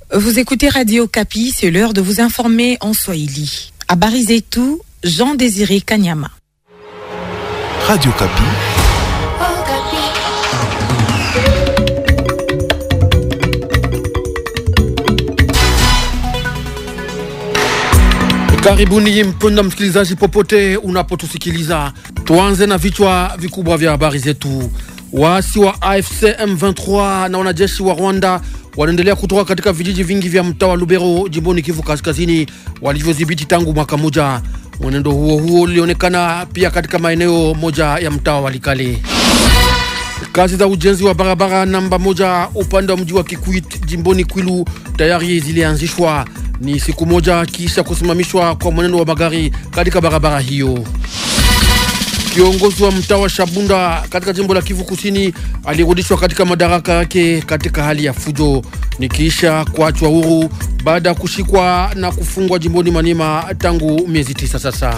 Vous écoutez Radio Kapi, c'est l'heure de vous informer en Swahili. Habari zetu, Jean-Désiré Kanyama. Radio Kapi. Karibuni mpenda msikilizaji popote unapotusikiliza. Tuanze na vichwa vikubwa vya habari zetu. Waasi wa AFC M23 na wanajeshi wa Rwanda wanaendelea kutoka katika vijiji vingi vya mtaa wa Lubero jimboni Kivu Kaskazini walivyodhibiti tangu mwaka moja. Mwenendo huo ulionekana pia katika maeneo moja ya mtaa wa Walikale. Kazi za ujenzi wa barabara namba moja upande wa mji wa Kikwit jimboni Kwilu tayari zilianzishwa. Ni siku moja kisha kusimamishwa kwa mwenendo wa magari katika barabara hiyo. Kiongozi wa mtaa wa Shabunda katika jimbo la Kivu Kusini alirudishwa katika madaraka yake katika hali ya fujo, nikiisha kuachwa huru baada ya kushikwa na kufungwa jimboni Maniema tangu miezi 9 sasa.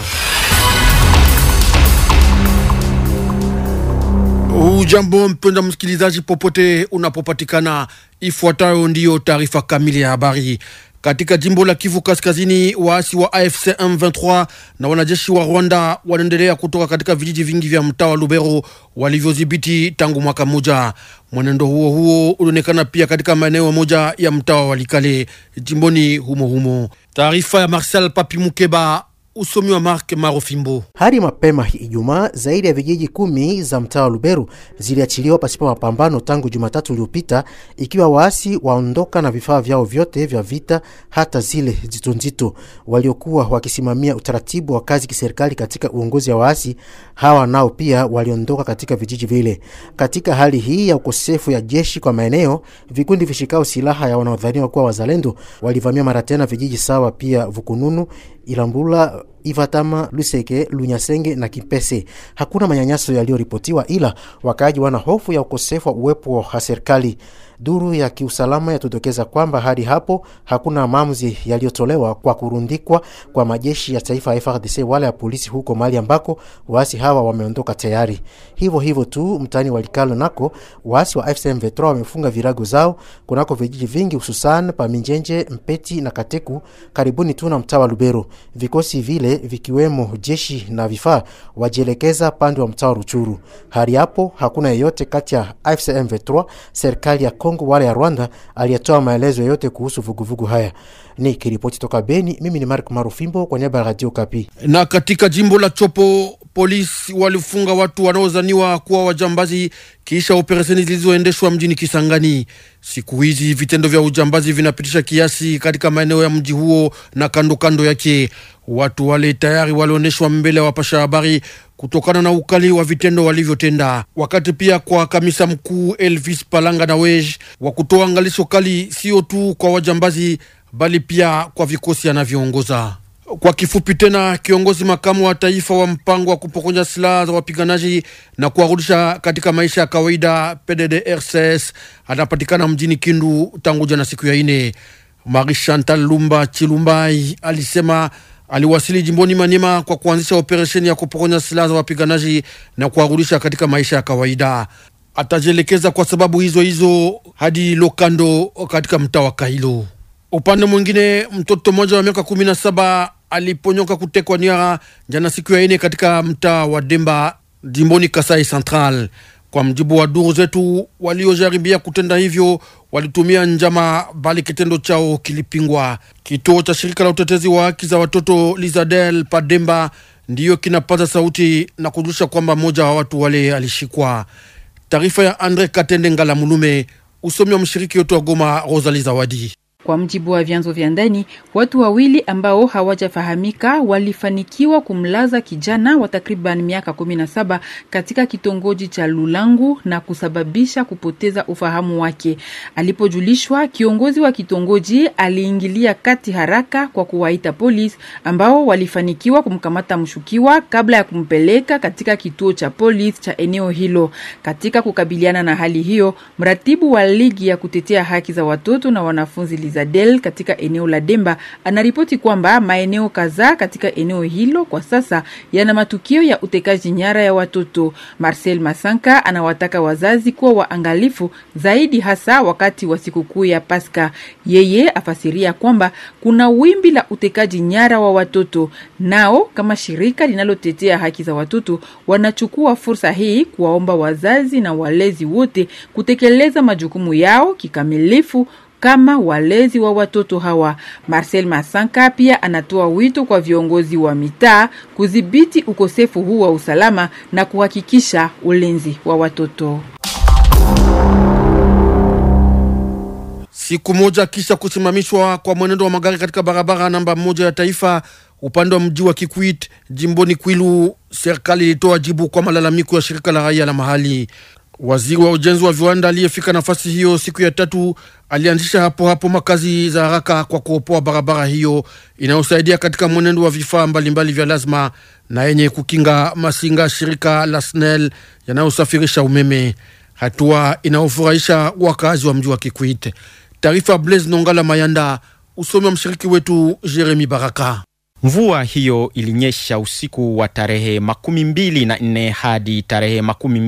Ujambo mpenda msikilizaji popote unapopatikana, ifuatayo ndiyo taarifa kamili ya habari. Katika jimbo la Kivu Kaskazini, waasi wa AFC M23 na wanajeshi wa Rwanda wanaendelea kutoka katika vijiji vingi vya mtaa wa Lubero walivyodhibiti tangu mwaka moja. Mwenendo huo ulionekana pia katika maeneo moja ya mtaa wa Walikale jimboni humo. Taarifa ya Marcel Papi Mukeba, usomi wa Mark Marofimbo. Hadi mapema Ijumaa, zaidi ya vijiji 10 za mtaa wa Luberu ziliachiliwa pasipo mapambano tangu Jumatatu iliyopita, ikiwa waasi waondoka na vifaa vyao vyote vya vita, hata zile nzito waliokuwa wakisimamia utaratibu wa kazi kiserikali katika uongozi wa waasi hawa, nao pia waliondoka katika vijiji vile. Katika hali hii ya ukosefu ya jeshi kwa maeneo, vikundi vishikao silaha ya wanaodhaniwa kuwa wazalendo walivamia mara tena vijiji sawa pia Vukununu, Ilambula, Ivatama, Luseke, Lunyasenge na Kipese. Hakuna manyanyaso yaliyoripotiwa, ila wakaaji wana hofu ya ukosefu wa uwepo wa serikali. Duru ya kiusalama yatudokeza kwamba hadi hapo hakuna maamuzi yaliyotolewa kwa kurundikwa kwa majeshi ya taifa FARDC wala ya polisi huko mahali ambako waasi hawa wameondoka tayari. Hivyo tu mtani Walikale nako waasi wa AFC M23 wamefunga virago zao kunako vijiji vingi, hususan pa Minjenje, Mpeti na Kateku karibuni tu na mtaa wa Lubero. Vikosi vile vikiwemo jeshi na vifaa wajielekeza pande wa mtaa wa Ruchuru. Hadi hapo hakuna yeyote kati ya AFC M23, serikali ya Kongo wale ya Rwanda aliyetoa maelezo yote kuhusu vuguvugu haya. Ni kiripoti toka Beni, mimi ni Mark Marufimbo kwa niaba ya Radio Kapi. Na katika jimbo la Chopo, polisi walifunga watu wanaozaniwa kuwa wajambazi kisha operesheni zilizoendeshwa mjini Kisangani. Siku hizi vitendo vya ujambazi vinapitisha kiasi katika maeneo ya mji huo na kando yake. Watu wale tayari walioneshwa mbele ya wapasha habari kutokana na ukali wa vitendo walivyotenda. Wakati pia kwa kamisa mkuu Elvis Palanga na Wej wa kutoa angalisho kali sio tu kwa wajambazi bali pia kwa vikosi anavyoongoza. Kwa kifupi tena, kiongozi makamu wa taifa wa mpango wa kupokonya silaha za wapiganaji na kuwarudisha katika maisha ya kawaida PDDRCS anapatikana mjini Kindu tangu jana siku ya 4. Marie Chantal Lumba Chilumbai alisema aliwasili jimboni Maniema kwa kuanzisha operesheni ya kupokonya silaha za wapiganaji na kuwarudisha katika maisha ya kawaida. Atajelekeza kwa sababu hizo hadi Lokando katika mtaa wa Kailo. Upande mwingine, mtoto mmoja wa miaka 17 aliponyoka kutekwa nyara jana siku ya 4 katika mtaa wa Demba jimboni Kasai Central. Kwa mjibu wa duru zetu, waliojaribia kutenda hivyo walitumia njama, bali kitendo chao kilipingwa. Kituo cha shirika la utetezi wa haki za watoto Lizadel Pademba ndiyo kinapaza sauti na kujulisha kwamba mmoja wa watu wale alishikwa. Taarifa ya Andre Katende Ngala Mulume, usomi wa mshiriki wetu wa Goma Rosalie Zawadi. Kwa mjibu wa vyanzo vya ndani, watu wawili ambao hawajafahamika walifanikiwa kumlaza kijana wa takriban miaka 17 katika kitongoji cha Lulangu na kusababisha kupoteza ufahamu wake. Alipojulishwa, kiongozi wa kitongoji aliingilia kati haraka kwa kuwaita polisi ambao walifanikiwa kumkamata mshukiwa kabla ya kumpeleka katika kituo cha polisi cha eneo hilo. Katika kukabiliana na hali hiyo, mratibu wa ligi ya kutetea haki za watoto na wanafunzi Zadel katika eneo la Demba anaripoti kwamba maeneo kadhaa katika eneo hilo kwa sasa yana matukio ya utekaji nyara ya watoto. Marcel Masanka anawataka wazazi kuwa waangalifu zaidi, hasa wakati wa sikukuu ya Pasaka. Yeye afasiria kwamba kuna wimbi la utekaji nyara wa watoto. Nao kama shirika linalotetea haki za watoto wanachukua fursa hii kuwaomba wazazi na walezi wote kutekeleza majukumu yao kikamilifu kama walezi wa watoto hawa. Marcel Masanka pia anatoa wito kwa viongozi wa mitaa kudhibiti ukosefu huu wa usalama na kuhakikisha ulinzi wa watoto. Siku moja kisha kusimamishwa kwa mwenendo wa magari katika barabara namba 1 ya taifa upande wa mji wa Kikwit jimboni Kwilu, serikali ilitoa jibu kwa malalamiko ya shirika la raia la mahali. Waziri wa ujenzi wa viwanda aliyefika nafasi hiyo siku ya 3 alianzisha hapo makazi za haraka kwa kuopoa barabara hiyo inayosaidia katika mwenendo wa vifaa mbalimbali vya lazima na yenye kukinga masinga shirika la SNEL yanayosafirisha umeme, hatua inaofurahisha wakazi wa mji wa Kikwit. Taarifa Blaise Nongala Mayanda, usomi wa mshiriki wetu Jeremy Baraka. Mvua hiyo ilinyesha usiku wa tarehe 24 hadi tarehe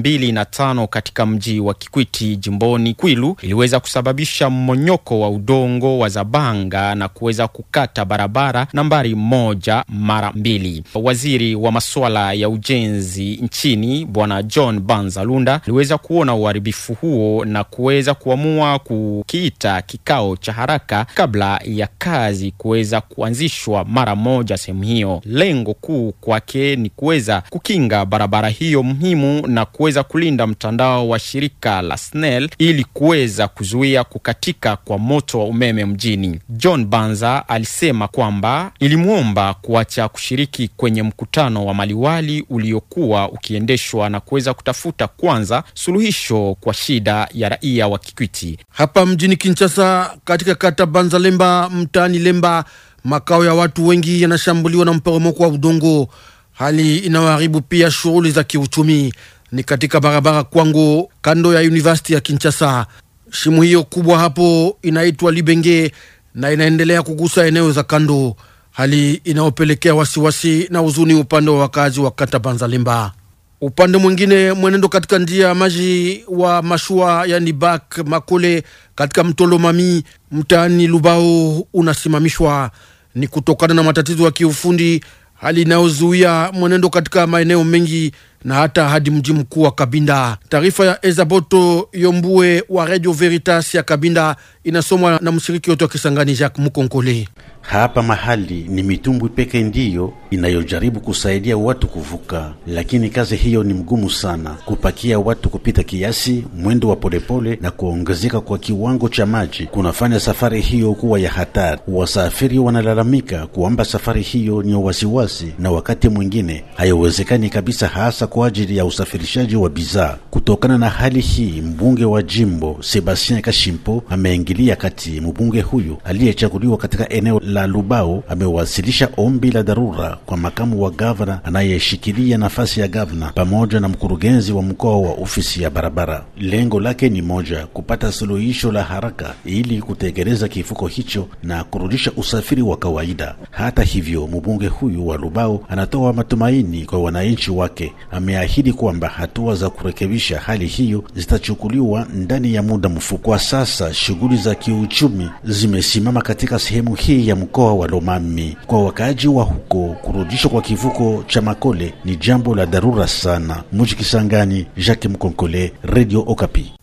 25 katika mji wa Kikwiti jimboni Kwilu, iliweza kusababisha mmonyoko wa udongo wa Zabanga na kuweza kukata barabara nambari 1 mara 2. Waziri wa masuala ya ujenzi nchini Bwana John Banzalunda aliweza kuona uharibifu huo na kuweza kuamua kukiita kikao cha haraka kabla ya kazi kuweza kuanzishwa mara moja sehemu hiyo. Lengo kuu kwake ni kuweza kukinga barabara hiyo muhimu na kuweza kulinda mtandao wa shirika la SNEL ili kuweza kuzuia kukatika kwa moto wa umeme mjini. John Banza alisema kwamba ilimuomba kuacha kushiriki kwenye mkutano wa maliwali uliokuwa ukiendeshwa na kuweza kutafuta kwanza suluhisho kwa shida ya raia wa Kikwiti. Hapa mjini Kinshasa katika kata Banza Lemba mtaani Lemba, makao ya watu wengi yanashambuliwa na mporomoko wa udongo, hali inayoharibu pia shughuli za kiuchumi. Ni katika barabara Kwango kando ya University ya Kinshasa. Shimo hiyo kubwa hapo inaitwa Libenge na inaendelea kugusa eneo za kando, hali inayopelekea wasiwasi na huzuni upande wa wakazi wa kata Banza Lemba. Upande mwingine mwenendo katika njia ya maji wa mashua yani Bak Makole katika mtolo Mami mtaani Lubao unasimamishwa. Ni kutokana na matatizo ya kiufundi, hali inayozuia mwenendo katika maeneo mengi na hata hadi mji mkuu wa Kabinda. Taarifa ya Ezaboto Yombue wa Radio Veritas ya Kabinda inasomwa na mshiriki wetu wa Kisangani Jacques Mukonkole. Hapa mahali ni mitumbwi peke ndiyo inayojaribu kusaidia watu kuvuka, lakini kazi hiyo ni mgumu sana. Kupakia watu kupita kiasi, mwendo wa polepole na kuongezeka kwa kiwango cha maji kunafanya safari hiyo kuwa ya hatari. Wasafiri wanalalamika kwamba safari hiyo ni wasiwasi na wakati mwingine haiwezekani kabisa, hasa kwa ajili ya usafirishaji wa bidhaa. Kutokana na hali hii, mbunge wa jimbo Sebastien Kashimpo ameingilia kati. Mbunge huyu aliyechaguliwa katika eneo la Lubao amewasilisha ombi la dharura kwa makamu wa gavana anayeshikilia nafasi ya gavana pamoja na mkurugenzi wa mkoa wa ofisi ya barabara. Lengo lake ni moja, kupata suluhisho la haraka ili kutekeleza kifuko hicho na kurudisha usafiri wa kawaida. Hata hivyo, mbunge huyu wa Lubao anatoa matumaini kwa wananchi wake. Ameahidi kwamba hatua za kurekebisha hali hiyo zitachukuliwa ndani ya muda mfupi. Kwa sasa shughuli za kiuchumi zimesimama katika sehemu hii ya mkoa wa Lomami. Kwa wakaaji wa huko, kurudishwa kwa kivuko cha Makole ni jambo la dharura sana. Mji Kisangani, Jacques Mkonkole, Radio Okapi.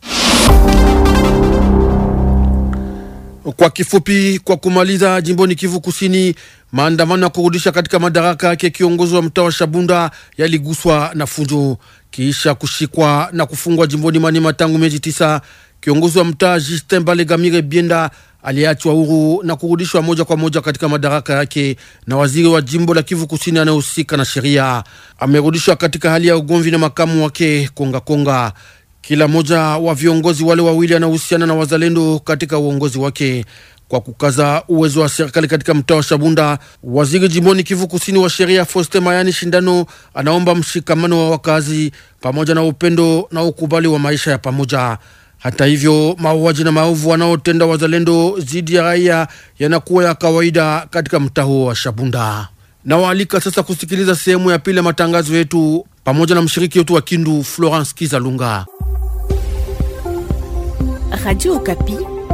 Kwa kifupi, kwa kumaliza, jimboni Kivu Kusini, maandamano ya kurudisha katika madaraka yake kiongozi wa mtaa wa Shabunda yaliguswa na fujo kisha kushikwa na kufungwa jimboni Maniema tangu miezi 9. Kiongozi wa mtaa Justin Balegamire Bienda aliachwa huru na kurudishwa moja kwa moja katika madaraka yake na waziri wa jimbo la Kivu Kusini anayehusika na sheria. Amerudishwa katika hali ya ugomvi na makamu wake Konga. Kila moja wa viongozi wale wawili anahusiana na wazalendo katika uongozi wake. Kwa kukaza uwezo wa serikali katika mtaa wa Shabunda, waziri jimboni Kivu Kusini wa sheria Foste Mayani Shindano anaomba mshikamano wa wakazi pamoja na upendo na ukubali wa maisha ya pamoja. Hata hivyo, mauaji na maovu wanaotenda wazalendo zidi ya raia yanakuwa ya kawaida katika mtaa huo wa Shabunda. Na waalika sasa kusikiliza sehemu ya pili ya matangazo yetu pamoja na mshiriki wetu wa Kindu Florence Kizalunga. Radio Okapi.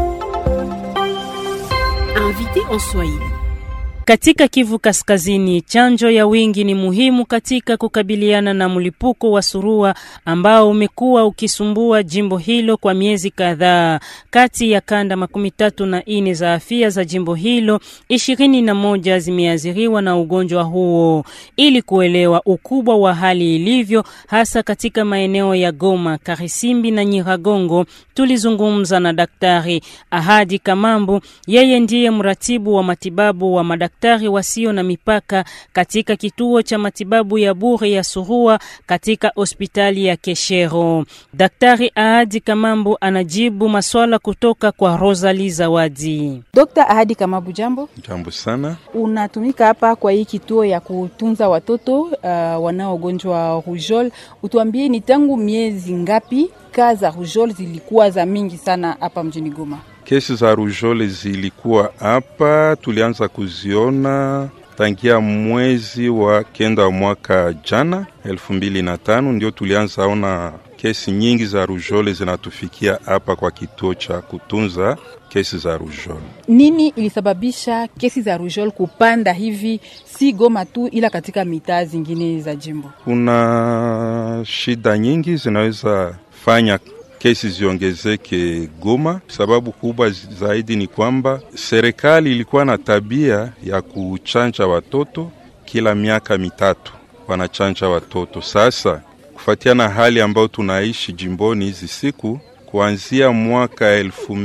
Invité en Swahili. Katika Kivu Kaskazini, chanjo ya wingi ni muhimu katika kukabiliana na mlipuko wa surua ambao umekuwa ukisumbua jimbo hilo kwa miezi kadhaa. Kati ya kanda 34 za afya za jimbo hilo, 21 zimeathiriwa na ugonjwa huo. Ili kuelewa ukubwa wa hali ilivyo hasa katika maeneo ya Goma, Karisimbi na Nyiragongo, tulizungumza na Daktari Ahadi Kamambu. Yeye ndiye mratibu wa matibabu wa Daktari wasio na mipaka katika kituo cha matibabu ya bure ya surua katika hospitali ya Keshero. Daktari Ahadi Kamambu anajibu maswala kutoka kwa Rosalie Zawadi. Dr. Ahadi Kamambu, jambo. Jambo sana. Unatumika hapa kwa hii kituo ya kutunza watoto wanaogonjwa rujol. Utuambie ni tangu miezi ngapi kazi za rujol zilikuwa za mingi sana hapa mjini Goma? Kesi za rujole zilikuwa hapa, tulianza kuziona tangia mwezi wa kenda wa mwaka jana 2005, ndio tulianza ona kesi nyingi za rujole zinatufikia hapa kwa kituo cha kutunza kesi za rujole. Nini ilisababisha kesi za rujole kupanda hivi, si Goma tu ila katika mitaa zingine za jimbo? Kuna shida nyingi zinaweza fanya kesi ziongezeke Goma. Sababu kubwa zaidi ni kwamba serikali ilikuwa na tabia ya kuchanja watoto kila miaka mitatu, wanachanja watoto. Sasa kufuatia na hali ambayo tunaishi jimboni hizi siku, kuanzia mwaka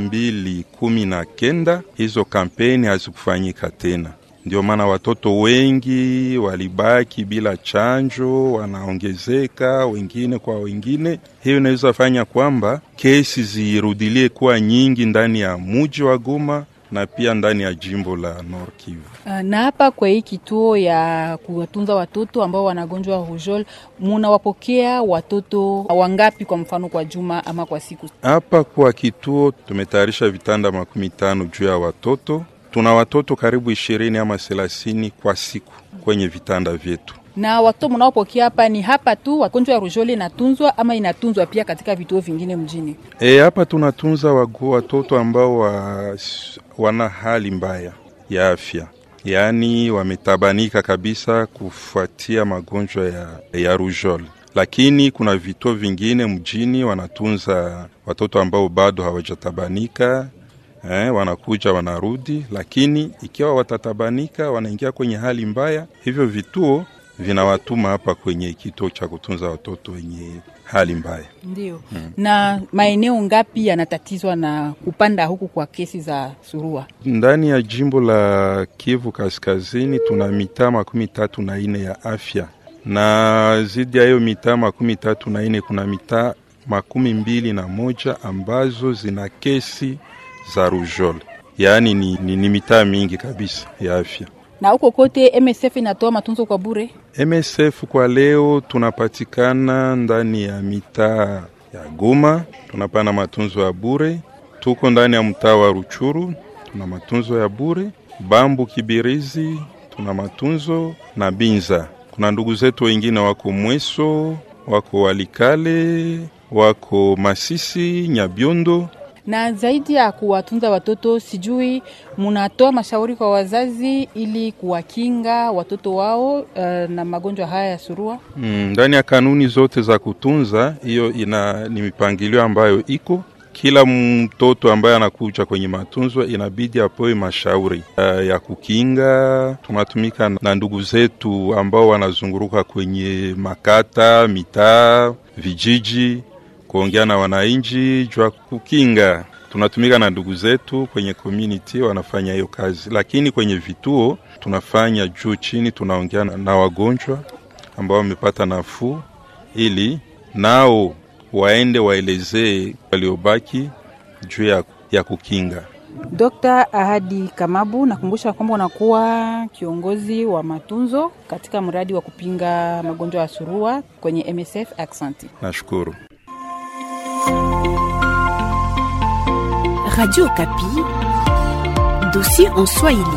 2019 hizo kampeni hazikufanyika tena. Ndio maana watoto wengi walibaki bila chanjo, wanaongezeka wengine kwa wengine. Hiyo inaweza fanya kwamba kesi zirudilie kuwa nyingi ndani ya mji wa Goma na pia ndani ya jimbo la Nord Kivu. Na hapa kwa hii kituo ya kuwatunza watoto ambao wanagonjwa rujol, mnawapokea watoto wangapi kwa mfano kwa juma ama kwa siku? Hapa kwa kituo tumetayarisha vitanda 15 juu ya watoto. Tuna watoto karibu 20 ama 30 kwa siku kwenye vitanda vyetu. Na watoto mnaopokea hapa ni hapa tu wagonjwa wa rujole inatunzwa ama inatunzwa pia katika vituo vingine mjini? Hapa tunatunza watoto ambao wana hali mbaya ya afya. Yaani wametabanika kabisa kufuatia magonjwa ya rujole. Lakini kuna vituo vingine mjini wanatunza watoto ambao bado hawajatabanika. Wanakuja wanarudi, lakini ikiwa watatabanika wanaingia kwenye hali mbaya, hivyo vituo vinawatuma hapa kwenye kituo cha kutunza watoto wenye hali mbaya. Ndio. Na maeneo ngapi yanatatizwa na kupanda huku kwa kesi za surua? Ndani ya jimbo la Kivu Kaskazini tuna mitaa 34 ya afya. Na zidi ya hiyo mitaa 34 kuna mitaa 21 ambazo zina kesi za rujole. Yaani ni mitaa mingi kabisa ya afya. Na huko kote MSF inatoa matunzo kwa bure? MSF kwa leo tunapatikana ndani ya mitaa ya Goma, tunapana matunzo ya bure. Tuko ndani ya mtaa wa Ruchuru, tuna matunzo ya bure. Bambu Kibirizi, tuna matunzo na Binza. Kuna ndugu zetu wengine wako Mweso, wako Walikale, wako Masisi, Nyabiondo. Na zaidi ya kuwatunza watoto, sijui mnatoa mashauri kwa wazazi ili kuwakinga watoto wao na magonjwa haya ya surua? Ndani ya kanuni zote za kutunza, hiyo ni mipangilio ambayo iko. Kila mtoto ambaye anakuja kwenye matunzo inabidi apewe mashauri ya kukinga. Tunatumika na ndugu zetu ambao wanazunguruka kwenye makata, mitaa, vijiji, kuongea na wananchi juu ya kukinga. Tunatumika na ndugu zetu kwenye community wanafanya hiyo kazi, lakini kwenye vituo tunafanya juu chini, tunaongea na wagonjwa ambao wamepata nafuu ili nao waende waelezee waliobaki juu ya kukinga. Dr. Ahadi Kamambu, nakumbusha kwamba unakuwa kiongozi wa matunzo katika mradi wa kupinga magonjwa ya surua kwenye MSF. Asante. Nashukuru. Radio Okapi, dossier en Swahili.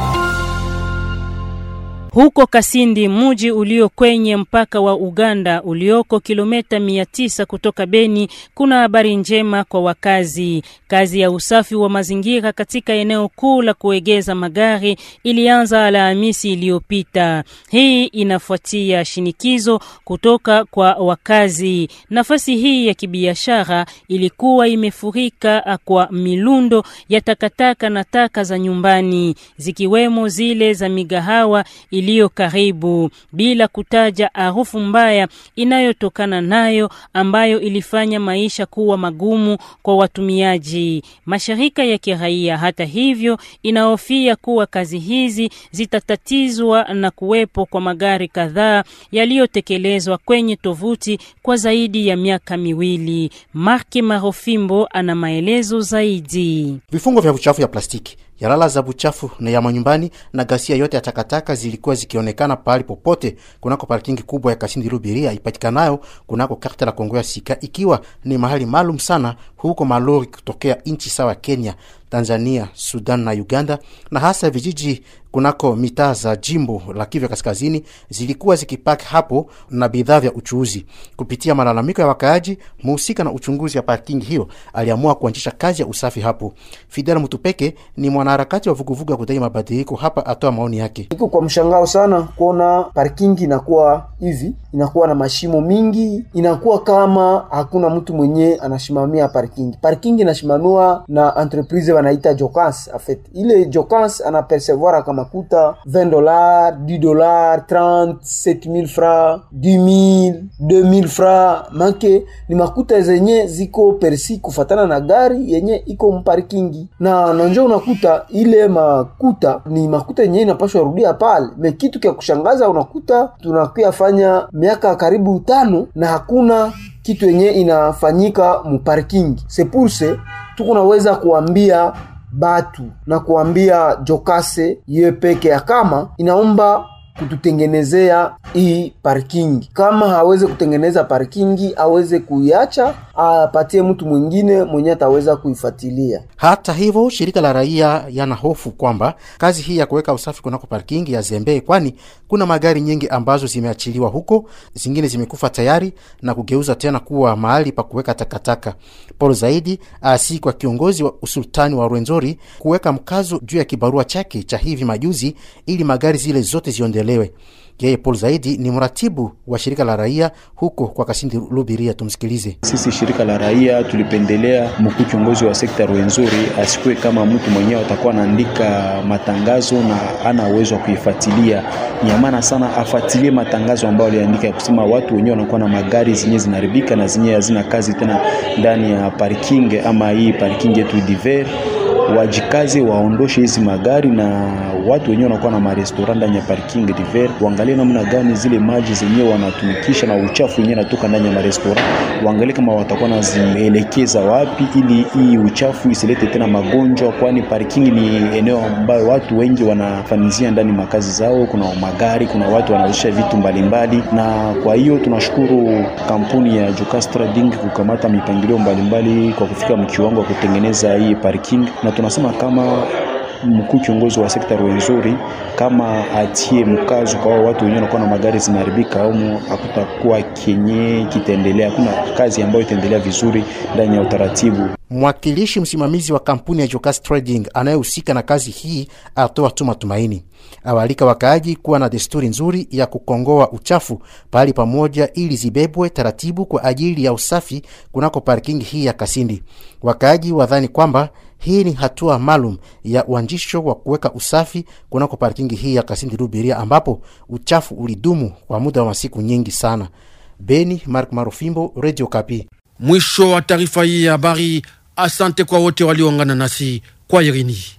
Huko Kasindi, mji ulio kwenye mpaka wa Uganda ulioko kilomita 900 kutoka Beni, kuna habari njema kwa wakazi. Kazi ya usafi wa mazingira katika eneo kuu la kuegeza magari ilianza Alhamisi iliyopita. Hii inafuatia shinikizo kutoka kwa wakazi. Nafasi hii ya kibiashara ilikuwa imefurika kwa milundo ya takataka na taka za nyumbani, zikiwemo zile za migahawa iliyo karibu, bila kutaja harufu mbaya inayotokana nayo ambayo ilifanya maisha kuwa magumu kwa watumiaji. Mashirika ya kiraia hata hivyo inahofia kuwa kazi hizi zitatatizwa na kuwepo kwa magari kadhaa yaliyotekelezwa kwenye tovuti kwa zaidi ya miaka 2. Marki Marofimbo ana maelezo zaidi. Vifungo vya uchafu ya plastiki, yalala za buchafu na ya manyumbani na gasia yote ya takataka zilikuwa zikionekana pahali popote kunako parkingi kubwa ya Kasindi Lubiria ipatikanayo kunako karta la Kongo ya Sika, ikiwa ni mahali maalum sana huko malori kutokea nchi sawa Kenya, Tanzania, Sudan na Uganda, na hasa vijiji kunako mitaa za jimbo la Kivu Kaskazini zilikuwa zikipaki hapo na bidhaa vya uchuuzi. Kupitia malalamiko ya wakaaji, muhusika na uchunguzi ya parking hiyo aliamua kuanzisha kazi ya usafi hapo. Fidel Mutupeke ni mwanaharakati wa vuguvugu ya kudai mabadiliko hapa, atoa maoni yake. Iko kwa mshangao sana kuona parking inakuwa hivi, inakuwa na mashimo mingi, inakuwa kama hakuna mtu mwenye anasimamia parking. Parking inasimamiwa na entreprise wanaita Jokans. En fait, ile Jokans anapercevoir kama makuta $20, $10, 30, 7000 francs, 10000, 2000 francs. Manke ni makuta zenye ziko persi kufatana na gari yenye iko mparkingi. Na njoo unakuta ile makuta ni makuta yenye inapaswa rudia pale. Me kitu kia kushangaza unakuta tunakuya fanya miaka karibu 5 na hakuna kitu yenye inafanyika mparkingi. Sepulse tukunaweza kuambia batu na kuambia Jokase ye peke ya kama inaomba kututengenezea hii parkingi. Kama haweze kutengeneza parkingi, aweze kuiacha, apatie mtu mwingine mwenye ataweza kuifuatilia. Hata hivyo, shirika la raia yana hofu kwamba kazi hii ya kuweka usafi kunako parkingi ya zembee, kwani kuna magari nyingi ambazo zimeachiliwa huko, zingine zimekufa tayari na kugeuza tena kuwa mahali pa kuweka takataka. Paul Zaidi asi kwa kiongozi wa usultani wa Rwenzori kuweka mkazo juu ya kibarua chake cha hivi majuzi ili magari zile zote ziondelewe. Yeye Paul Zaidi ni mratibu wa shirika la raia huko kwa Kasindi Lubiria. Tumsikilize. Sisi shirika la raia tulipendelea mkuu kiongozi wa sekta Rwenzori asikue kama mtu mwenyewe atakuwa anaandika matangazo na ana uwezo wa kuifuatilia. Ni maana sana afuatilie matangazo ambayo aliandika kusema watu wenyewe wanakuwa na magari zenyewe zinaribika na zenyewe hazina kazi tena ndani ya parking ama hii parking yetu diver, wajikaze waondoshe hizi magari, na watu wenyewe wanakuwa na marestaurant ndani ya parking diver waangalie namna gani zile maji zenyewe wanatumikisha na uchafu wenyewe natoka ndani ya marestaurant, waangalie kama watakuwa nazielekeza wapi ili hii uchafu isilete tena magonjwa, kwani parking ni eneo ambayo watu wengi wanafanizia ndani makazi zao. Kuna magari, kuna watu wanauzisha vitu mbalimbali, na kwa hiyo tunashukuru kampuni ya Jokas Trading kukamata mipangilio mbalimbali kwa kufika mkiwango wa kutengeneza hii parking, na tunasema kama mkuu kiongozi wa sekta Rwenzori kama atie mkazo kwa watu wenyewe wanakuwa na magari zinaharibika au hakutakuwa kenye kitaendelea, kuna kazi ambayo itaendelea vizuri ndani ya utaratibu. Mwakilishi msimamizi wa kampuni ya Jokas Trading anayehusika na kazi hii atoa tu matumaini. Awalika wakaaji kuwa na desturi nzuri ya kukongoa uchafu pahali pamoja ili zibebwe taratibu kwa ajili ya usafi kunako parking hii ya Kasindi. Wakaaji wadhani kwamba hii ni hatua maalum ya uanjisho wa kuweka usafi kunako parking hii ya Kasindi Lubiria, ambapo uchafu ulidumu kwa muda wa masiku nyingi sana. Beni, Mark Marofimbo, Radio Okapi. Mwisho wa taarifa hii ya habari. Asante kwa wote walioungana nasi. Kwa irini.